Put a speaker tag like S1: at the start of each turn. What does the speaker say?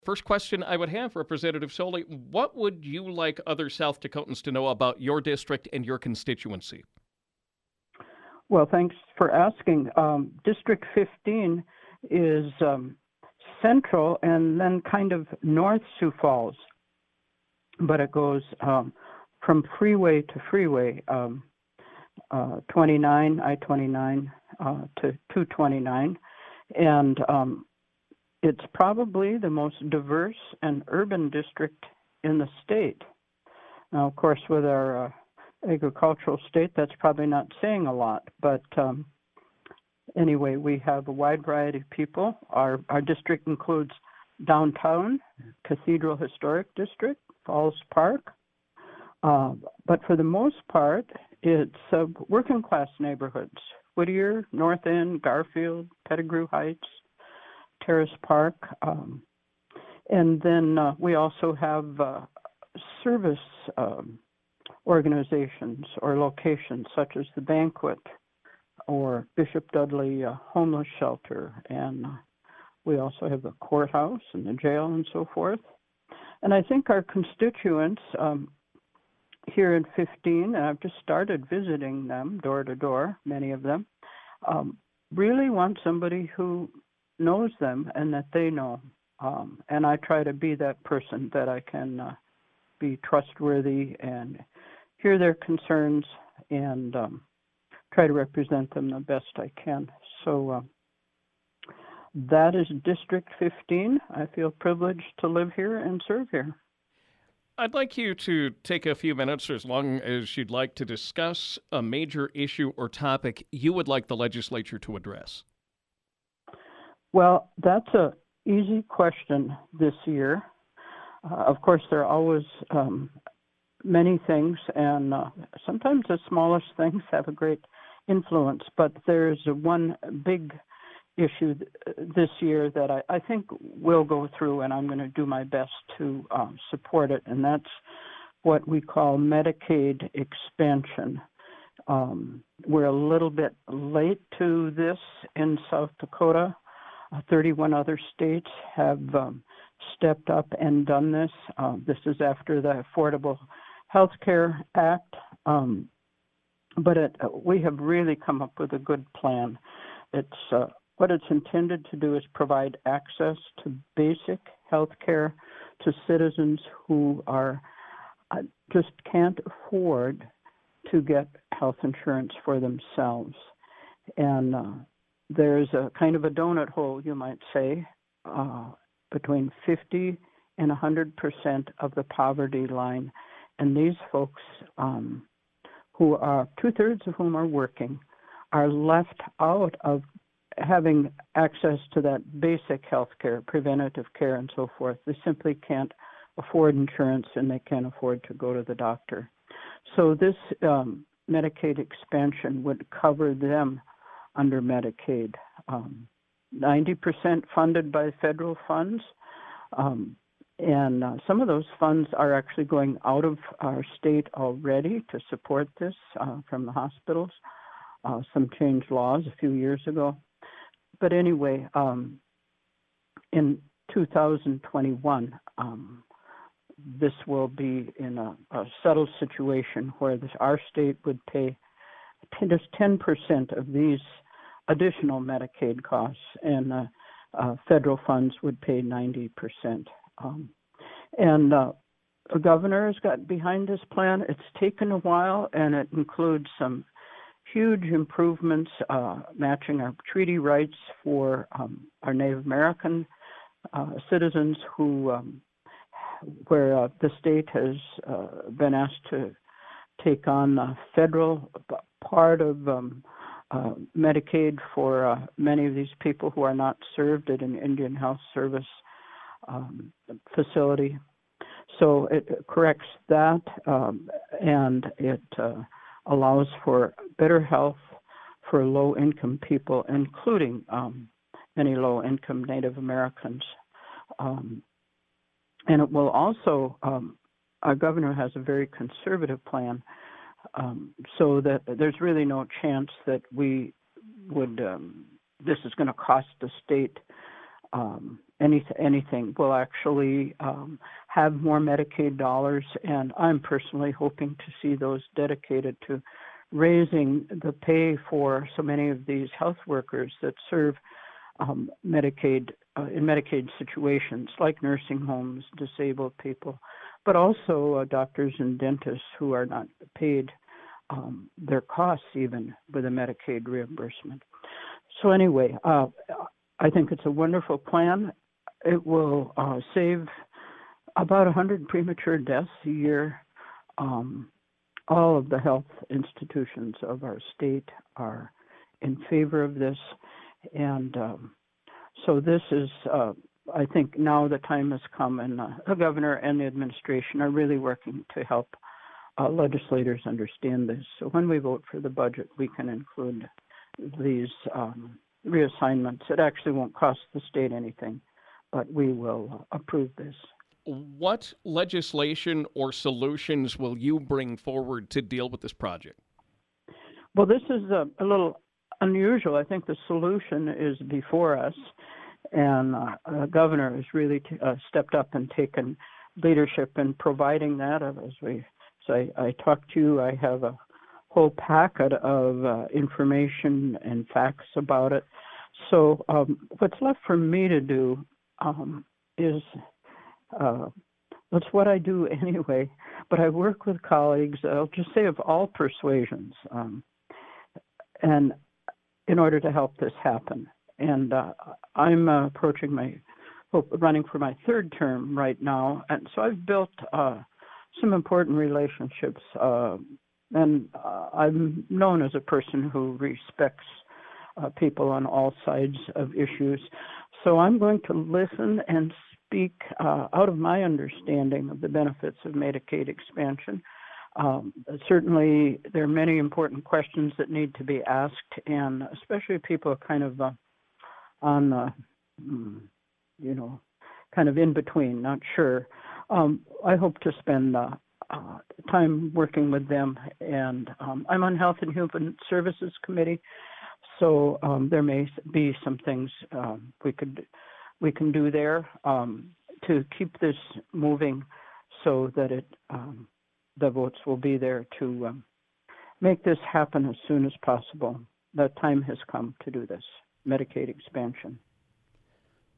S1: First question I would have, Representative Soley, what would you like other South Dakotans to know about your district and your constituency?
S2: Well, thanks for asking. District 15 is central and then kind of north Sioux Falls, but it goes from freeway to freeway, 29, I-29 to 229, and it's probably the most diverse and urban district in the state. Now, of course, with our agricultural state, that's probably not saying a lot, but anyway, we have a wide variety of people. Our district includes downtown, Cathedral Historic District, Falls Park, but for the most part, it's working class neighborhoods: Whittier, North End, Garfield, Pettigrew Heights, Terrace Park, and then we also have service organizations or locations such as the Banquet or Bishop Dudley Homeless Shelter, and we also have the courthouse and the jail and so forth. And I think our constituents here in 15, and I've just started visiting them door to door, many of them, really want somebody who knows them and that they know. And I try to be that person, that I can be trustworthy and hear their concerns and try to represent them the best I can. So that is District 15. I feel privileged to live here and serve here.
S1: I'd like you to take a few minutes, or as long as you'd like, to discuss a major issue or topic you would like the legislature to address.
S2: Well, that's an easy question this year. Of course, there are always many things, and sometimes the smallest things have a great influence, but there's one big issue this year that I think will go through, and I'm going to do my best to support it, and that's what we call Medicaid expansion. We're a little bit late to this in South Dakota. 31 other states have stepped up and done this. This is after the Affordable Health Care Act, but we have really come up with a good plan. What it's intended to do is provide access to basic health care to citizens who just can't afford to get health insurance for themselves. And there's a kind of a donut hole, you might say, between 50 and 100% of the poverty line. And these folks, who are two-thirds of whom are working, are left out of having access to that basic health care, preventative care, and so forth. They simply can't afford insurance, and they can't afford to go to the doctor. So this Medicaid expansion would cover them under Medicaid. 90% funded by federal funds, and some of those funds are actually going out of our state already to support this from the hospitals. Some changed laws a few years ago. But anyway, in 2021, this will be in a settled situation where our state would pay just 10% of these additional Medicaid costs, and federal funds would pay 90%. And the governor has got behind this plan. It's taken a while, and it includes some huge improvements, matching our treaty rights for our Native American citizens where the state has been asked to take on the federal part of Medicaid for many of these people who are not served at an Indian Health Service facility. So it corrects that, and it allows for better health for low-income people, including many low-income Native Americans. And it will also, our governor has a very conservative plan, so that there's really no chance that we would, this is going to cost the state anything will actually have more Medicaid dollars, and I'm personally hoping to see those dedicated to raising the pay for so many of these health workers that serve Medicaid in Medicaid situations like nursing homes, disabled people, but also doctors and dentists who are not paid their costs even with a Medicaid reimbursement. So anyway, I think it's a wonderful plan. It will save about 100 premature deaths a year. All of the health institutions of our state are in favor of this. And so this is, I think now the time has come, and the governor and the administration are really working to help legislators understand this. So when we vote for the budget, we can include these reassignments. It actually won't cost the state anything, but we will approve this.
S1: What legislation or solutions will you bring forward to deal with this project?
S2: Well, this is a little unusual. I think the solution is before us, and the governor has really stepped up and taken leadership in providing that. I talked to you, I have a whole packet of information and facts about it. So what's left for me to do is that's what I do anyway, but I work with colleagues, I'll just say of all persuasions, and in order to help this happen. And I'm running for my third term right now, and so I've built some important relationships, and I'm known as a person who respects people on all sides of issues. So I'm going to listen and speak out of my understanding of the benefits of Medicaid expansion. Certainly, there are many important questions that need to be asked, and especially people kind of on, kind of in between, not sure. I hope to spend time working with them, and I'm on Health and Human Services Committee, so there may be some things we can do there to keep this moving, so that the votes will be there to make this happen as soon as possible. The time has come to do this, Medicaid expansion.